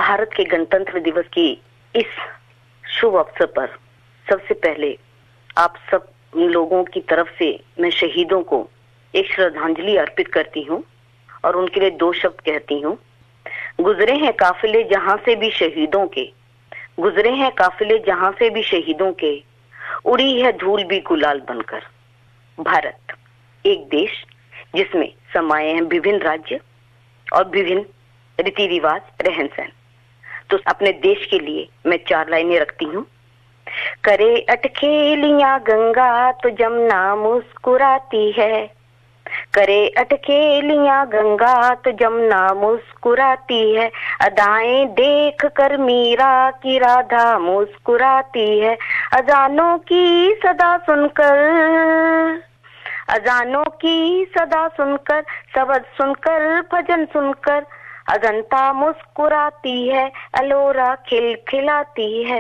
भारत के गणतंत्र दिवस की इस शुभ अवसर पर सबसे पहले आप सब लोगों की तरफ से मैं शहीदों को एक श्रद्धांजलि अर्पित करती हूँ और उनके लिए 2 शब्द कहती हूँ। गुजरे हैं काफिले जहां से भी शहीदों के, गुजरे हैं काफिले जहां से भी शहीदों के, उड़ी है धूल भी गुलाल बनकर। भारत एक देश जिसमें समाये हैं विभिन्न राज्य और विभिन्न रीति रिवाज, रहन सहन। तो अपने देश के लिए मैं 4 लाइनें रखती हूँ। करे अटखेलियां गंगा तो जमुना मुस्कुराती है, करे अटखेलियां गंगा तो जमुना मुस्कुराती है, अदाएं देख कर मीरा की राधा मुस्कुराती है, अजानों की सदा सुनकर, अजानों की सदा सुनकर, शब्द सुनकर, भजन सुनकर, अजंता मुस्कुराती है, अलोरा खिलखिलाती है।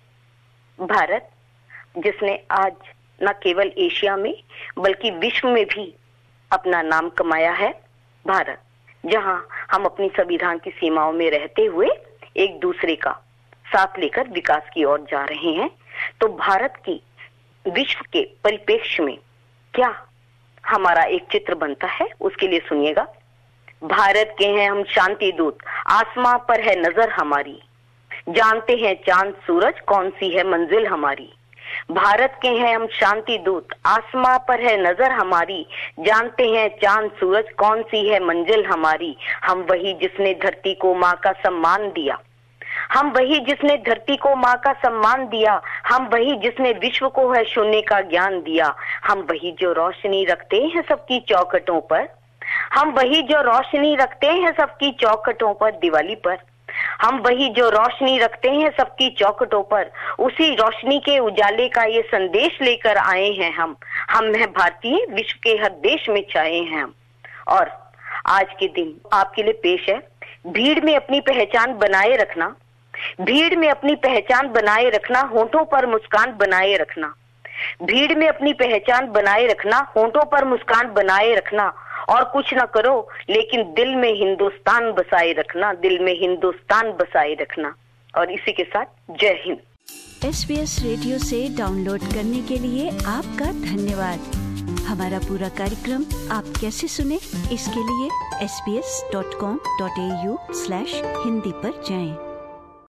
भारत जिसने आज न केवल एशिया में बल्कि विश्व में भी अपना नाम कमाया है, भारत जहां हम अपनी संविधान की सीमाओं में रहते हुए एक दूसरे का साथ लेकर विकास की ओर जा रहे हैं, तो भारत की विश्व के परिप्रेक्ष्य में क्या हमारा एक चित्र बनता है, उसके लिए सुनिएगा। भारत के हैं हम शांति दूत, आसमां पर है नजर हमारी, जानते हैं चांद सूरज कौन सी है मंजिल हमारी। भारत के हैं हम शांति दूत, आसमां पर है नजर हमारी, जानते हैं चांद सूरज कौन सी है मंजिल हमारी। हम वही जिसने धरती को माँ का सम्मान दिया, हम वही जिसने धरती को माँ का सम्मान दिया, हम वही जिसने विश्व को है शून्य का ज्ञान दिया। हम वही जो रोशनी रखते हैं सबकी चौखटों पर, हम वही जो रोशनी रखते हैं सबकी चौखटों पर, दिवाली पर हम वही जो रोशनी रखते हैं सबकी चौखटों पर, उसी रोशनी के उजाले का ये संदेश लेकर आए हैं हम हैं भारतीय, विश्व के हर देश में छाए हैं हम। और आज के दिन आपके लिए पेश है, भीड़ में अपनी पहचान बनाए रखना, भीड़ में अपनी पहचान बनाए रखना, होठों पर मुस्कान बनाए रखना, भीड़ में अपनी पहचान बनाए रखना, होठों पर मुस्कान बनाए रखना, और कुछ ना करो लेकिन दिल में हिंदुस्तान बसाए रखना, दिल में हिंदुस्तान बसाए रखना। और इसी के साथ जय हिंद। SBS रेडियो से डाउनलोड करने के लिए आपका धन्यवाद। हमारा पूरा कार्यक्रम आप कैसे सुने, इसके लिए sbs.com.au/hindi पर जाएं।